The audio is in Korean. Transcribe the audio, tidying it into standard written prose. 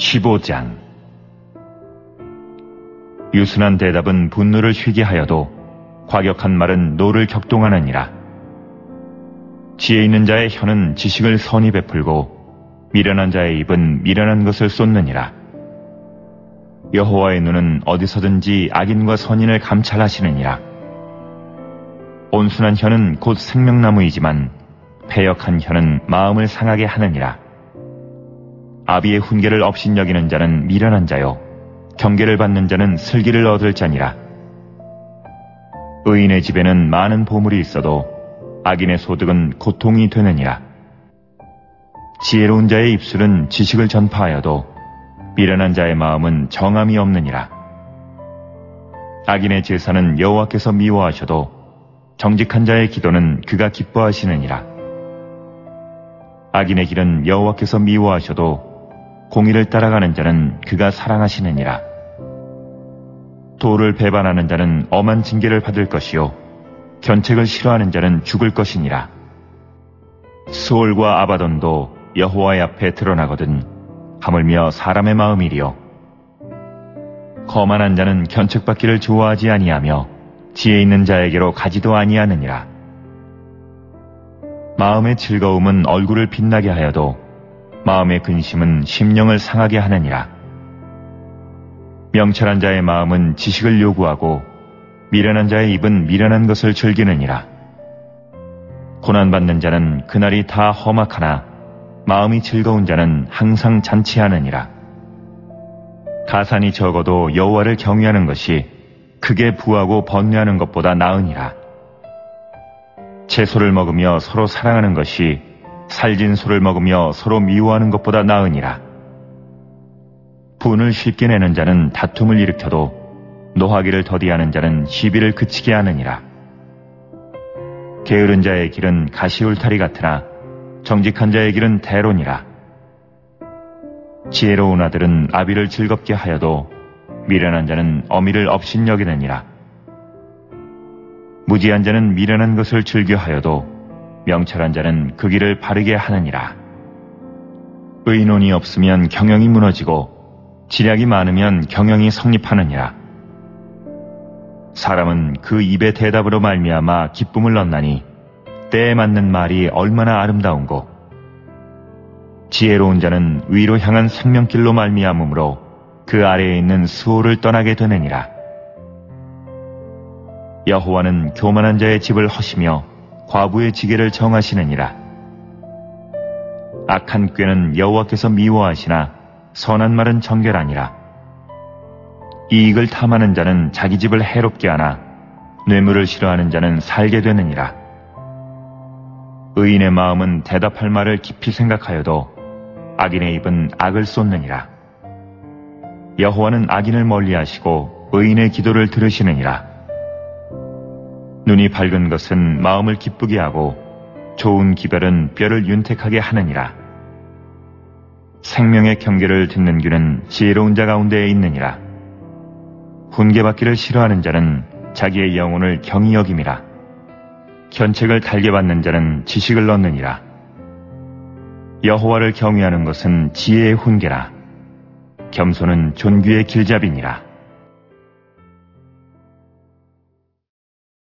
15장. 유순한 대답은 분노를 쉬게 하여도 과격한 말은 노를 격동하느니라. 지혜 있는 자의 혀는 지식을 선히 베풀고 미련한 자의 입은 미련한 것을 쏟느니라. 여호와의 눈은 어디서든지 악인과 선인을 감찰하시느니라. 온순한 혀는 곧 생명나무이지만 패역한 혀는 마음을 상하게 하느니라. 아비의 훈계를 업신여기는 자는 미련한 자요 경계를 받는 자는 슬기를 얻을 자니라. 의인의 집에는 많은 보물이 있어도 악인의 소득은 고통이 되느니라. 지혜로운 자의 입술은 지식을 전파하여도 미련한 자의 마음은 정함이 없느니라. 악인의 제사는 여호와께서 미워하셔도 정직한 자의 기도는 그가 기뻐하시느니라. 악인의 길은 여호와께서 미워하셔도 공의를 따라가는 자는 그가 사랑하시느니라. 도를 배반하는 자는 엄한 징계를 받을 것이요 견책을 싫어하는 자는 죽을 것이니라. 수올과 아바돈도 여호와의 앞에 드러나거든 하물며 사람의 마음이리요. 거만한 자는 견책받기를 좋아하지 아니하며 지혜 있는 자에게로 가지도 아니하느니라. 마음의 즐거움은 얼굴을 빛나게 하여도 마음의 근심은 심령을 상하게 하느니라. 명철한 자의 마음은 지식을 요구하고 미련한 자의 입은 미련한 것을 즐기느니라. 고난받는 자는 그날이 다 험악하나 마음이 즐거운 자는 항상 잔치하느니라. 가산이 적어도 여호와를 경외하는 것이 크게 부하고 번뇌하는 것보다 나으니라. 채소를 먹으며 서로 사랑하는 것이 살진 소를 먹으며 서로 미워하는 것보다 나으니라. 분을 쉽게 내는 자는 다툼을 일으켜도 노하기를 더디하는 자는 시비를 그치게 하느니라. 게으른 자의 길은 가시울타리 같으나 정직한 자의 길은 대론이라. 지혜로운 아들은 아비를 즐겁게 하여도 미련한 자는 어미를 업신여기느니라. 무지한 자는 미련한 것을 즐겨하여도 명철한 자는 그 길을 바르게 하느니라. 의논이 없으면 경영이 무너지고 지략이 많으면 경영이 성립하느니라. 사람은 그 입의 대답으로 말미암아 기쁨을 얻나니 때에 맞는 말이 얼마나 아름다운고. 지혜로운 자는 위로 향한 생명길로 말미암으므로 그 아래에 있는 수호를 떠나게 되느니라. 여호와는 교만한 자의 집을 허시며 과부의 지게를 정하시느니라. 악한 꾀는 여호와께서 미워하시나 선한 말은 정결하니라. 이익을 탐하는 자는 자기 집을 해롭게 하나 뇌물을 싫어하는 자는 살게 되느니라. 의인의 마음은 대답할 말을 깊이 생각하여도 악인의 입은 악을 쏟느니라. 여호와는 악인을 멀리하시고 의인의 기도를 들으시느니라. 눈이 밝은 것은 마음을 기쁘게 하고 좋은 기별은 뼈를 윤택하게 하느니라. 생명의 경계를 듣는 귀는 지혜로운 자 가운데에 있느니라. 훈계받기를 싫어하는 자는 자기의 영혼을 경히 여김이라. 견책을 달게 받는 자는 지식을 얻느니라. 여호와를 경외하는 것은 지혜의 훈계라. 겸손은 존귀의 길잡이니라.